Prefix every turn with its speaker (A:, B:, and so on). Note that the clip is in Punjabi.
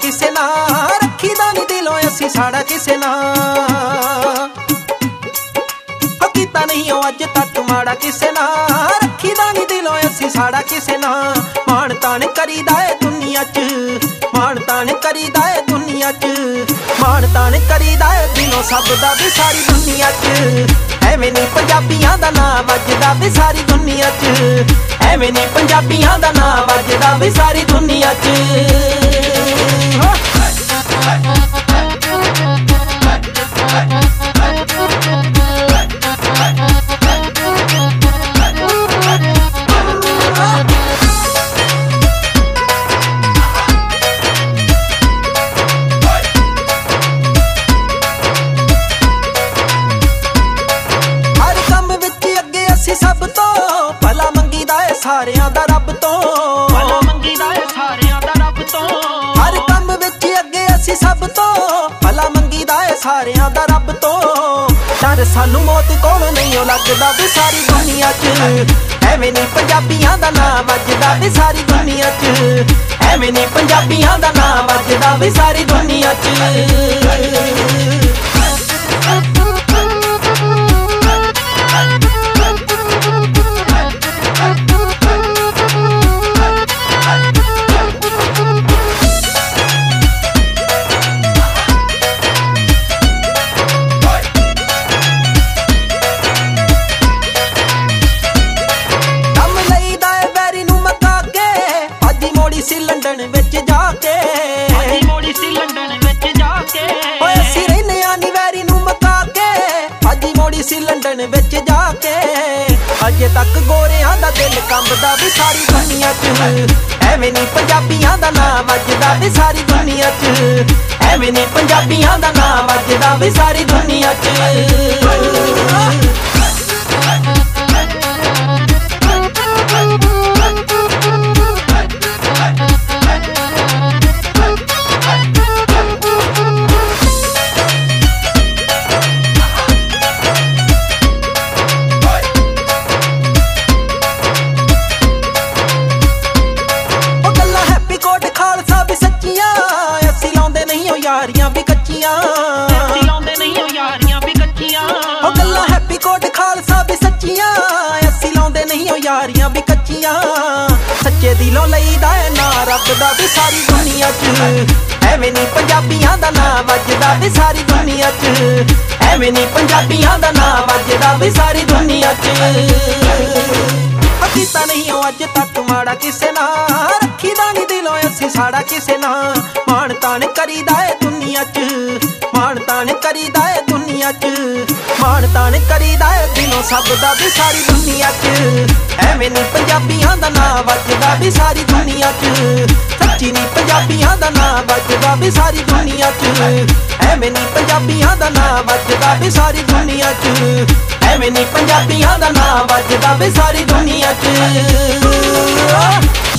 A: ਕਿਸੇ ਨਾਲ, ਰੱਖੀ ਦਾ ਨੀ ਦਿਲੋਂ ਅਸੀਂ ਸਾੜਾ ਕਿਸੇ ਨਾਲ। ਕੀਤਾ ਨਹੀਂ ਉਹ ਅੱਜ ਤੱਕ ਮਾੜਾ ਕਿਸੇ ਨਾਲ, ਰੱਖੀ ਦਾ ਨੀ ਦਿਲੋਂ ਅਸੀਂ ਸਾੜਾ ਕਿਸੇ ਨਾਲ। ਮਾਣ ਤਾਣ ਕਰੀਦਾ ਏ ਦੁਨੀਆ 'ਚ, ਮਾਣ ਤਾਣ ਕਰੀਦਾ ਏ ਦੁਨੀਆ 'ਚ, ਮਾਣ ਤਾਣ ਕਰੀਦਾ ਏ ਦਿਲੋਂ ਸਭ ਦਾ ਵੀ ਸਾਰੀ ਦੁਨੀਆ 'ਚ। ਐਵੇਂ ਨੀ ਪੰਜਾਬੀਆਂ ਦਾ ਨਾਂ ਵੱਜਦਾ ਵੀ ਸਾਰੀ ਦੁਨੀਆ 'ਚ, ਐਵੇਂ ਨੀ ਪੰਜਾਬੀਆਂ ਦਾ ਨਾਂ ਵੱਜਦਾ ਵੀ ਸਾਰੀ ਦੁਨੀਆ 'ਚ। ਸਭ ਤੋਂ ਭਲਾ ਮੰਗੀਦਾ ਏ ਸਾਰਿਆਂ ਦਾ ਰੱਬ ਤੋਂ, ਭਲਾ ਮੰਗੀਦਾ ਏ ਸਾਰਿਆਂ ਦਾ ਰੱਬ ਤੋਂ। ਹਰ ਕੰਮ ਵਿੱਚ ਅੱਗੇ ਅਸੀਂ ਸਭ ਤੋਂ ਭਲਾ ਮੰਗੀਦਾ ਏ ਸਾਰਿਆਂ ਦਾ ਰੱਬ ਤੋਂ। ਡਰ ਸਾਨੂੰ ਮੌਤ ਕੋਲੋਂ ਨਹੀਂ ਉਹ ਲੱਗਦਾ ਵੀ ਸਾਰੀ ਦੁਨੀਆ 'ਚ, ਐਵੇਂ ਨੀ ਪੰਜਾਬੀਆਂ ਦਾ ਨਾਂ ਵੱਜਦਾ ਵੀ ਸਾਰੀ ਦੁਨੀਆ 'ਚ, ਐਵੇਂ ਨੀ ਪੰਜਾਬੀਆਂ ਦਾ ਨਾਂ ਵੱਜਦਾ ਵੀ ਸਾਰੀ ਦੁਨੀਆ 'ਚ। ਸੀ ਲੰਡਨ ਵਿੱਚ ਜਾ ਕੇ, ਅੱਜ ਮੋੜੀ ਸੀ ਲੰਡਨ ਵਿੱਚ ਜਾ ਕੇ। ਓਏ ਅਸੀਂ ਰਹਿੰਦੇ ਆ ਨੀ ਵੈਰੀ ਨੂੰ ਮਕਾ ਕੇ, ਅੱਜ ਮੋੜੀ ਸੀ ਲੰਡਨ ਵਿੱਚ ਜਾ ਕੇ। ਅਜੇ ਤੱਕ ਗੋਰਿਆਂ ਦਾ ਦਿਲ ਕੰਬਦਾ ਵੀ ਸਾਰੀ ਦੁਨੀਆ 'ਚ, ਐਵੇਂ ਨੀ ਪੰਜਾਬੀਆਂ ਦਾ ਨਾਂ ਵੱਜਦਾ ਵੀ ਸਾਰੀ ਦੁਨੀਆ 'ਚ, ਐਵੇਂ ਨੀ ਪੰਜਾਬੀਆਂ ਦਾ ਨਾਂ ਵੱਜਦਾ ਵੀ ਸਾਰੀ ਦੁਨੀਆ 'ਚ। ਯਾਰੀਆਂ ਵੀ ਕੱਚੀਆਂ, ਅਸੀਂ ਲਾਉਂਦੇ ਨਹੀਂ ਉਹ ਯਾਰੀਆਂ ਵੀ ਕੱਚੀਆਂ। ਉਹ ਗੱਲਾਂ ਹੈਪੀ ਕੋਟ ਖਾਲਸਾ ਵੀ ਸੱਚੀਆਂ, ਅਸੀਂ ਲਾਉਂਦੇ ਨਹੀਂ ਉਹ ਯਾਰੀਆਂ ਵੀ ਕੱਚੀਆਂ। ਸੱਚੇ ਦਿਲੋਂ ਲਈਦਾ ਏ ਨਾਂ ਰੱਬ ਦਾ ਵੀ ਸਾਰੀ ਦੁਨੀਆ 'ਚ, ਐਵੇਂ ਨੀ ਪੰਜਾਬੀਆਂ ਦਾ ਨਾਂ ਵੱਜਦਾ ਵੀ ਸਾਰੀ ਦੁਨੀਆ 'ਚ, ਐਵੇਂ ਨੀ ਪੰਜਾਬੀਆਂ ਦਾ ਨਾਂ ਵੱਜਦਾ ਵੀ ਸਾਰੀ ਦੁਨੀਆ 'ਚ। ਕੀਤਾ ਨਹੀਂ ਉਹ ਅੱਜ ਤੱਕ ਮਾੜਾ ਕਿਸੇ ਨਾਲ, ਰੱਖੀ ਦਾ ਨੀ ਦਿਲੋਂ ਅਸੀਂ ਸਾੜਾ ਕਿਸੇ ਨਾਲ। ਮਾਣ ਤਾਣ ਕਰੀਦਾ ਏ ਦੁਨੀਆ 'ਚ, ਮਾਣ ਤਾਣ ਕਰੀਦਾ ਏ ਦੁਨੀਆ 'ਚ, ਮਾਣ ਤਾਣ ਕਰੀਦਾ ਏ ਦਿਲੋਂ ਸਭ ਦਾ ਵੀ ਸਾਰੀ ਦੁਨੀਆ 'ਚ। ਐਵੇਂ ਨੀ ਪੰਜਾਬੀਆਂ ਦਾ ਨਾਂ ਵੱਜਦਾ ਵੀ ਸਾਰੀ ਦੁਨੀਆ 'ਚ, ਸੱਚੀ ਨੀ ਪੰਜਾਬੀਆਂ ਦਾ ਨਾਂ ਵੱਜਦਾ ਵੀ ਸਾਰੀ ਦੁਨੀਆ 'ਚ, ਐਵੇਂ ਨੀ ਪੰਜਾਬੀਆਂ ਦਾ ਨਾਂ ਵੱਜਦਾ ਵੀ ਸਾਰੀ ਦੁਨੀਆ 'ਚ, ਐਵੇਂ ਨੀ ਪੰਜਾਬੀਆਂ ਦਾ ਨਾਂ ਵੱਜਦਾ ਵੀ ਸਾਰੀ ਦੁਨੀਆ 'ਚ।